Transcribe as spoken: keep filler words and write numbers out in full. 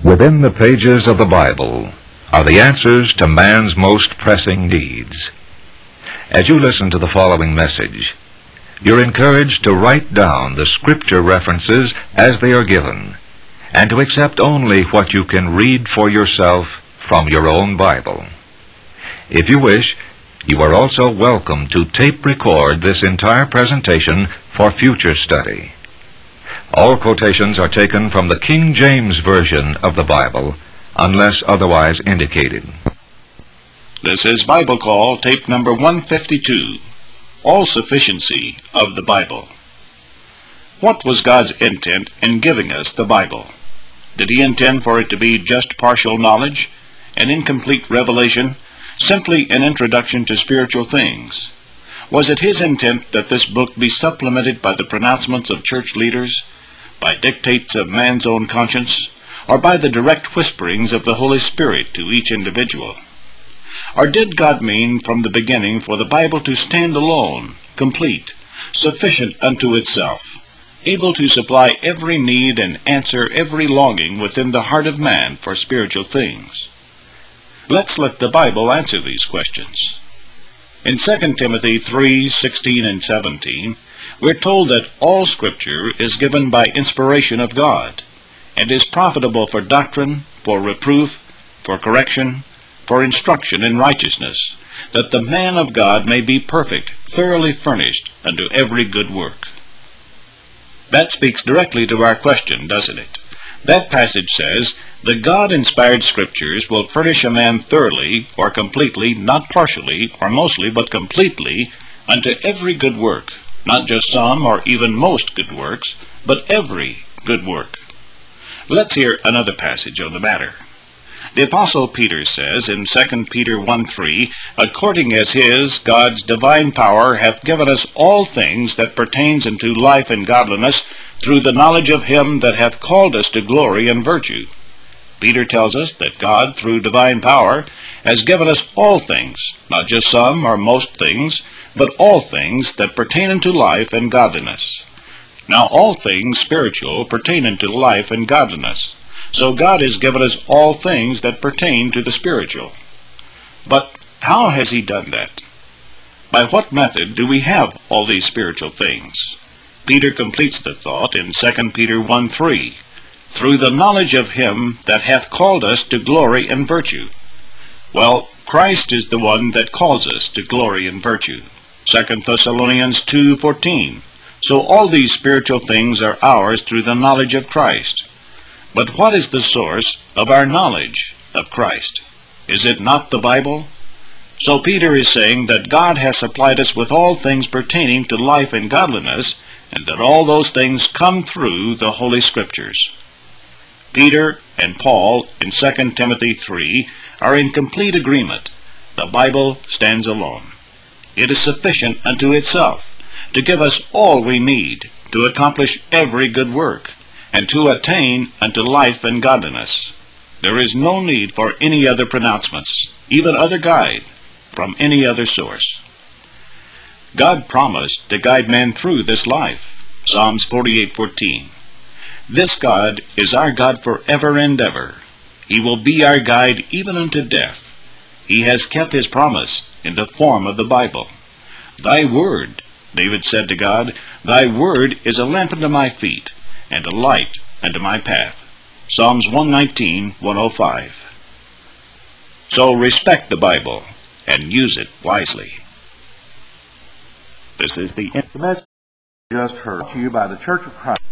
Within the pages of the Bible are the answers to man's most pressing needs. As you listen to the following message, you're encouraged to write down the scripture references as they are given, and to accept only what you can read for yourself from your own Bible. If you wish, you are also welcome to tape record this entire presentation for future study. All quotations are taken from the King James Version of the Bible, unless otherwise indicated. This is Bible Call, tape number one fifty-two, All Sufficiency of the Bible. What was God's intent in giving us the Bible? Did He intend for it to be just partial knowledge, an incomplete revelation, simply an introduction to spiritual things? Was it His intent that this book be supplemented by the pronouncements of church leaders, by dictates of man's own conscience, or by the direct whisperings of the Holy Spirit to each individual? Or did God mean from the beginning for the Bible to stand alone, complete, sufficient unto itself, able to supply every need and answer every longing within the heart of man for spiritual things? Let's let the Bible answer these questions. In Second Timothy three, sixteen and seventeen, we're told that all Scripture is given by inspiration of God, and is profitable for doctrine, for reproof, for correction, for instruction in righteousness, that the man of God may be perfect, thoroughly furnished unto every good work. That speaks directly to our question, doesn't it? That passage says, the God-inspired Scriptures will furnish a man thoroughly, or completely, not partially, or mostly, but completely, unto every good work. Not just some or even most good works, but every good work. Let's hear another passage on the matter. The Apostle Peter says in Second Peter one three, according as His, God's divine power, hath given us all things that pertains unto life and godliness, through the knowledge of Him that hath called us to glory and virtue. Peter tells us that God, through divine power, has given us all things, not just some or most things, but all things that pertain unto life and godliness. Now all things spiritual pertain unto life and godliness. So God has given us all things that pertain to the spiritual. But how has He done that? By what method do we have all these spiritual things? Peter completes the thought in Second Peter one three. Through the knowledge of Him that hath called us to glory and virtue. Well, Christ is the one that calls us to glory and virtue. Second Thessalonians two fourteen. So all these spiritual things are ours through the knowledge of Christ. But what is the source of our knowledge of Christ? Is it not the Bible? So Peter is saying that God has supplied us with all things pertaining to life and godliness, and that all those things come through the Holy Scriptures. Peter and Paul in Second Timothy three are in complete agreement. The Bible stands alone. It is sufficient unto itself to give us all we need to accomplish every good work, and to attain unto life and godliness. There is no need for any other pronouncements, even other guide, from any other source. God promised to guide man through this life. Psalms forty-eight fourteen. This God is our God forever and ever. He will be our guide even unto death. He has kept His promise in the form of the Bible. Thy word, David said to God, Thy word is a lamp unto my feet, and a light unto my path. Psalms one nineteen, one oh five. So respect the Bible and use it wisely. This is the message just heard to you by the Church of Christ.